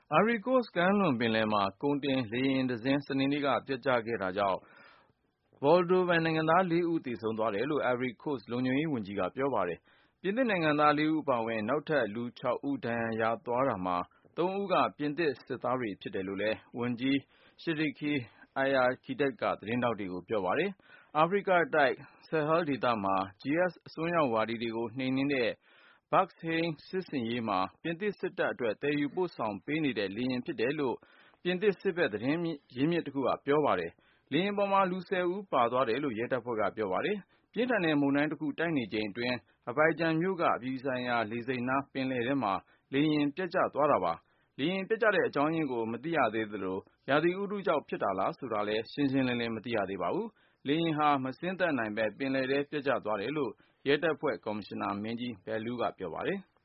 အာရီကိုစ့်ကမ်းလွန်ပင်လယ်မှာ ကုန်တင်လေယာဉ်တစင်း စနေနေ့က ပျက်ကျခဲ့တာကြောင့် Moldovan နိုင်ငံသား ၄ ဦးသေဆုံးသွားတယ်လို့ Ivory Coast လုံခြုံရေးဝန်ကြီးက ပြောပါတယ်။ ပြင်သစ်နိုင်ငံသား ၄ ဦးအပါအဝင် နောက်ထပ်လူ ၆ ဦး ဒဏ်ရာရသွားတာမှာ ၃ ဦးက ပြင်သစ်စစ်သားတွေဖြစ်တယ်လို့လည်း ဝန်ကြီး Sidiki Khayatou က သတင်းထောက်တွေကို ပြောပါတယ်။ အာဖရိကတိုက် Sahel ဒေသမှာ GS အစွန်းရောက်ဝါဒီတွေကို နှိမ်နင်းတဲ့ Barkhane စစ်ဆင်ရေးမှာ ပြင်သစ်စစ်တပ်အတွက် သယ်ယူပို့ဆောင်ပေးနေတဲ့ လေယာဉ်ဖြစ်တယ်လို့ ပြင်သစ်စစ်ဘက်သတင်းရင်းမြစ်တခုက ပြောပါတယ်။ လေယာဉ်ပေါ်မှာ လူ ၁၀ ဦးပါသွားတယ်လို့ ရဲတပ်ဖွဲ့က ပြောပါတယ်။ ပြင်းထန်တဲ့မုန်တိုင်းတခု တိုက်နေချိန်အတွင်း Abidjan မြို့က အပြည်ပြည်ဆိုင်ရာလေဆိပ်နား ပင်လယ်ထဲမှာ လေယာဉ်ပျက်ကျသွားတာပါ။ လေယာဉ်ပျက်ကျတဲ့အကြောင်းရင်းကို မသိရသေးသလို ရာသီဥတုကြောင့်ဖြစ်တာလားဆိုတာလည်း ရှင်းရှင်းလင်းလင်း မသိရသေးပါဘူး။ လေယာဉ်ဟာ မဆင်းသက်နိုင်ဘဲ ပင်လယ်ထဲ ပျက်ကျသွားတယ်လို့ ရဲတပ်ဖွဲ့ ကော်မရှင်နာမင်းကြီး Bellou က ပြောပါတယ်။